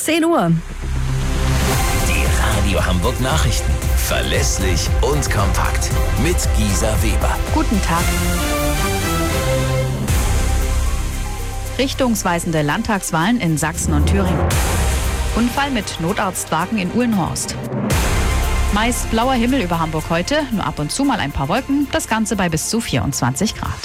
10 Uhr. Die Radio Hamburg Nachrichten. Verlässlich und kompakt. Mit Gisa Weber. Guten Tag. Richtungsweisende Landtagswahlen in Sachsen und Thüringen. Unfall mit Notarztwagen in Uhlenhorst. Meist blauer Himmel über Hamburg heute, nur ab und zu mal ein paar Wolken, das Ganze bei bis zu 24 Grad.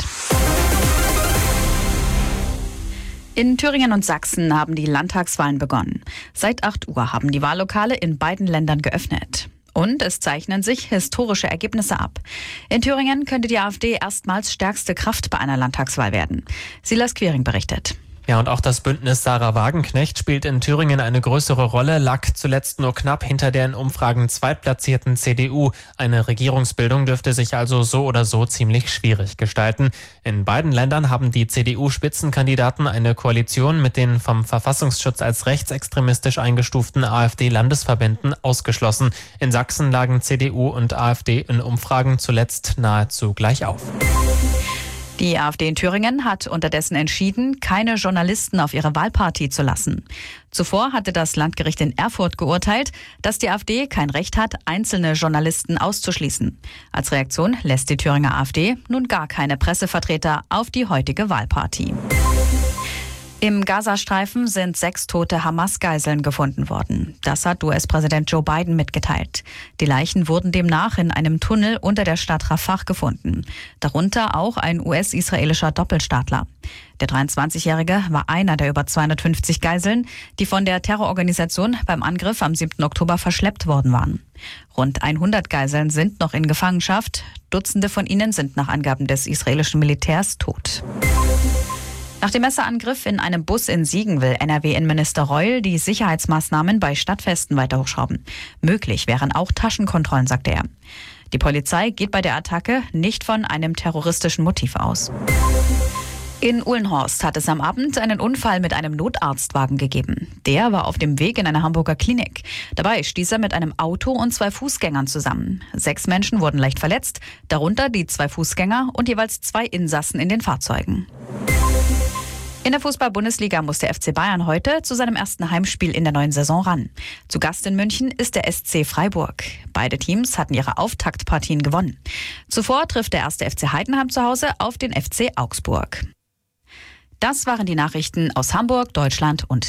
In Thüringen und Sachsen haben die Landtagswahlen begonnen. Seit 8 Uhr haben die Wahllokale in beiden Ländern geöffnet. Und es zeichnen sich historische Ergebnisse ab. In Thüringen könnte die AfD erstmals stärkste Kraft bei einer Landtagswahl werden. Silas Quiring berichtet. Ja, und auch das Bündnis Sarah Wagenknecht spielt in Thüringen eine größere Rolle, lag zuletzt nur knapp hinter der in Umfragen zweitplatzierten CDU. Eine Regierungsbildung dürfte sich also so oder so ziemlich schwierig gestalten. In beiden Ländern haben die CDU-Spitzenkandidaten eine Koalition mit den vom Verfassungsschutz als rechtsextremistisch eingestuften AfD-Landesverbänden ausgeschlossen. In Sachsen lagen CDU und AfD in Umfragen zuletzt nahezu gleich auf. Die AfD in Thüringen hat unterdessen entschieden, keine Journalisten auf ihre Wahlparty zu lassen. Zuvor hatte das Landgericht in Erfurt geurteilt, dass die AfD kein Recht hat, einzelne Journalisten auszuschließen. Als Reaktion lässt die Thüringer AfD nun gar keine Pressevertreter auf die heutige Wahlparty. Im Gazastreifen sind 6 tote Hamas-Geiseln gefunden worden. Das hat US-Präsident Joe Biden mitgeteilt. Die Leichen wurden demnach in einem Tunnel unter der Stadt Rafah gefunden. Darunter auch ein US-israelischer Doppelstaatler. Der 23-Jährige war einer der über 250 Geiseln, die von der Terrororganisation beim Angriff am 7. Oktober verschleppt worden waren. Rund 100 Geiseln sind noch in Gefangenschaft. Dutzende von ihnen sind nach Angaben des israelischen Militärs tot. Nach dem Messerangriff in einem Bus in Siegen will NRW-Innenminister Reul die Sicherheitsmaßnahmen bei Stadtfesten weiter hochschrauben. Möglich wären auch Taschenkontrollen, sagte er. Die Polizei geht bei der Attacke nicht von einem terroristischen Motiv aus. In Uhlenhorst hat es am Abend einen Unfall mit einem Notarztwagen gegeben. Der war auf dem Weg in eine Hamburger Klinik. Dabei stieß er mit einem Auto und 2 Fußgängern zusammen. 6 Menschen wurden leicht verletzt, darunter die 2 Fußgänger und jeweils 2 Insassen in den Fahrzeugen. In der Fußball-Bundesliga muss der FC Bayern heute zu seinem ersten Heimspiel in der neuen Saison ran. Zu Gast in München ist der SC Freiburg. Beide Teams hatten ihre Auftaktpartien gewonnen. Zuvor trifft der 1. FC Heidenheim zu Hause auf den FC Augsburg. Das waren die Nachrichten aus Hamburg, Deutschland und